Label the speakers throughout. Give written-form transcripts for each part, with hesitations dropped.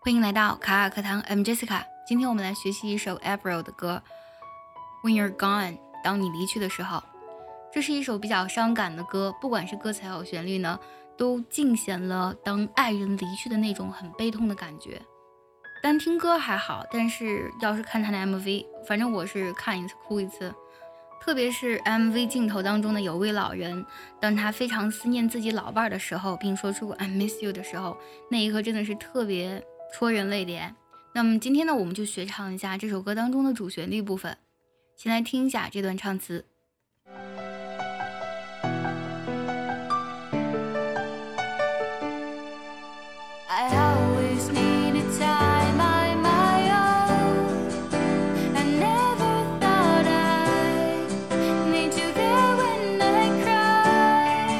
Speaker 1: 欢迎来到卡卡课堂 I'm Jessica。 今天我们来学习一首 Avril 的歌 When You're Gone， 当你离去的时候。这是一首比较伤感的歌，不管是歌词还有旋律呢，都尽显了当爱人离去的那种很悲痛的感觉。单听歌还好，但是要是看他的 MV， 反正我是看一次哭一次。特别是 MV 镜头当中的有位老人，当他非常思念自己老伴的时候，并说出 I miss you 的时候，那一刻真的是特别戳人泪点。那么今天呢，我们就学唱一下这首歌当中的主旋律部分。先来听一下这段唱词。I always needed time on my own. I never thought I'd need you there when I cry.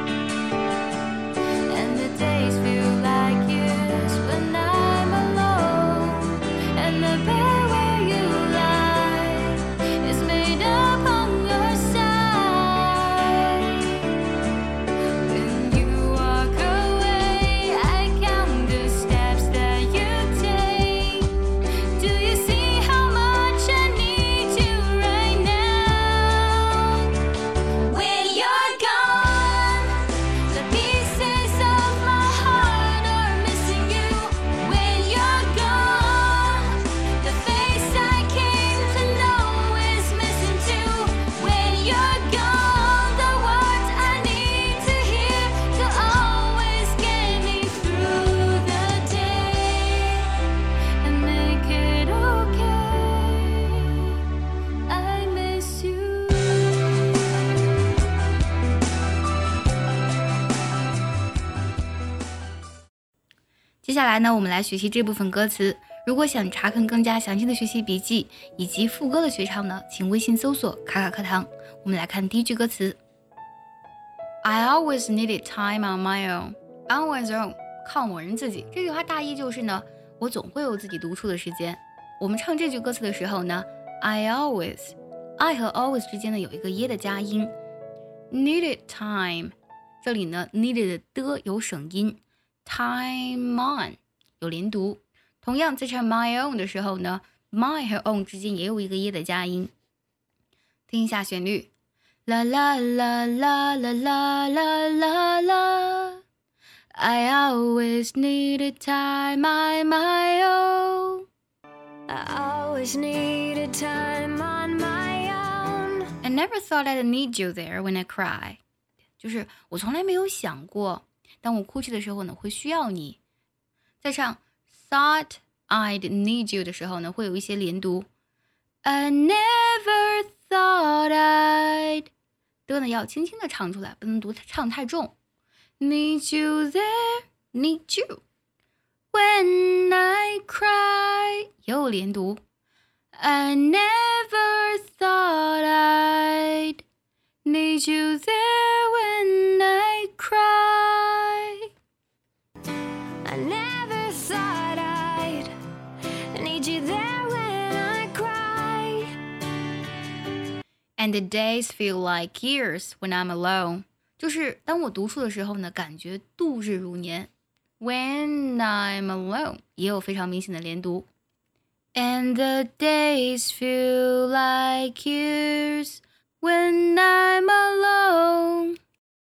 Speaker 1: And the days feel like years when I'm alone. And the bed where you lie is made up on your side. When you walk away, I count the steps that you take. Do you see how much I need you right now? When you're gone, the pieces of my heart are missing you. When you're gone, the face I came to know is missing too. When you're gone, the words I need to hear to always get me through the day and make it okay. I miss you. 接下来呢，我们来学习这部分歌词。如果想查看更加详细的学习笔记以及副歌的学唱呢，请微信搜索卡卡课堂。我们来看第一句歌词 I always needed time on my own. On one's own， 靠某人自己。这句话大意就是呢，我总会有自己独处的时间。我们唱这句歌词的时候呢， I always， I 和 always 之间呢有一个耶的加音 needed time， 这里呢 needed 的有省音， time on 有连读。同样在唱 my own 的时候呢， my 和 own 之间也有一个耶的加音。听一下旋律，啦啦啦啦啦啦啦啦啦 I always needed time on my own.
Speaker 2: I always needed time on my own.
Speaker 1: I never thought I'd need you there when I cry. 就是我从来没有想过，当我哭泣的时候呢，会需要你。在唱 thought I'd need you 的时候呢，会有一些连读。I never thought I'd 的呢要轻轻的唱出来，不能唱太重。Need you there, need you when I cry 也有连读。I never thought I'd need you there when I cry.
Speaker 2: I never thought I'd need you there when I cry.
Speaker 1: And the days feel like years when I'm alone. 就是当我独处的时候呢，感觉度日如年。When I'm alone 也有非常明显的连读。And the days feel like years when I'm alone.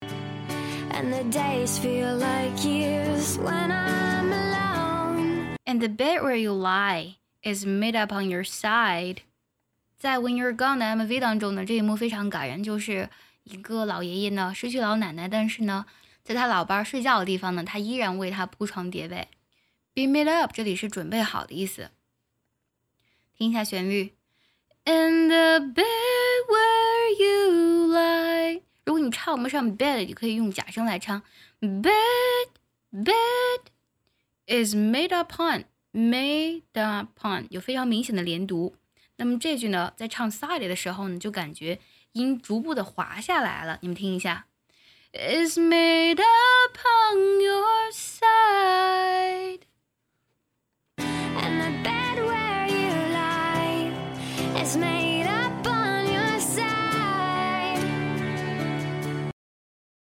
Speaker 2: And the days feel like years when I'm alone.
Speaker 1: And the bed where you lie is made up on your side. 在 When You're Gone 的 MV 当中呢，这一幕非常感人，就是一个老爷爷呢失去老奶奶，但是呢，在他老伴睡觉的地方呢，他依然为他铺床叠被。Be made up 这里是准备好的意思。听一下旋律 In the bed where you lie。 如果你唱不上 bed， 你可以用假声来唱 Bed is made upon， made upon 有非常明显的连读。那么这句呢，在唱 side 的时候呢，就感觉音逐步的滑下来了。你们听一下 Is made upon your side.
Speaker 2: And the bed where you lie is made up on your side.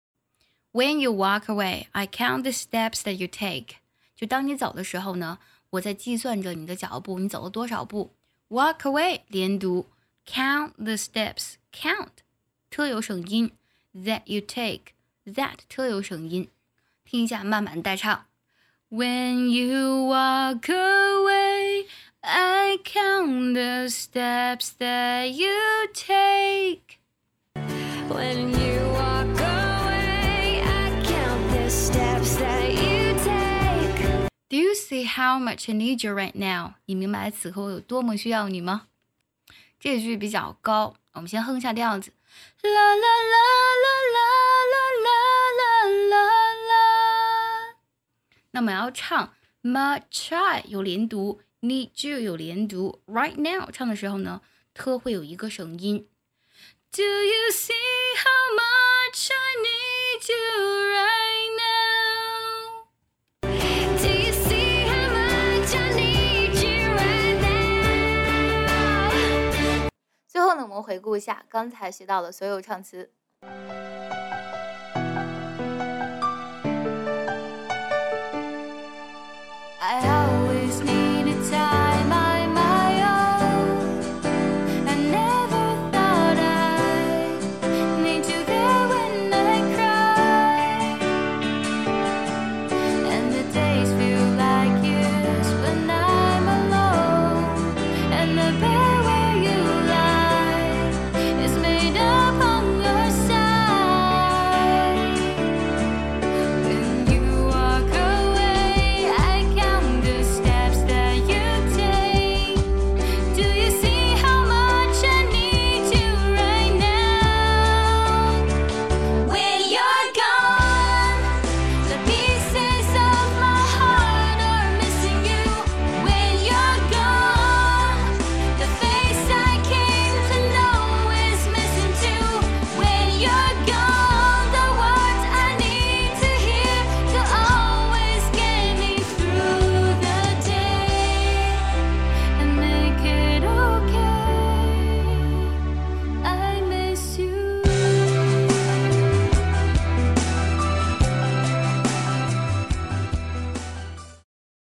Speaker 1: When you walk away, I count the steps that you take. 就当你走的时候呢， 我在计算着你的脚步，你走了多少步。Walk away 连读 Count the steps Count 特有省音 That you take That 特有省音。听一下慢慢带唱。When you walk away I count the steps that you take
Speaker 2: When you walk away, I count the steps that you take.
Speaker 1: Do you see how much I need you right now? 你明白此刻我有多么需要你吗？这句比较高，我们先哼一下调子。啦啦啦啦啦啦啦啦啦。那么要唱 much I 有连读 need you 有连读 right now 唱的时候呢，特会有一个省音。Do you see how much I need you right now?
Speaker 2: Do you see how much I need you right now?
Speaker 1: 最后呢，我们回顾一下刚才学到的所有唱词。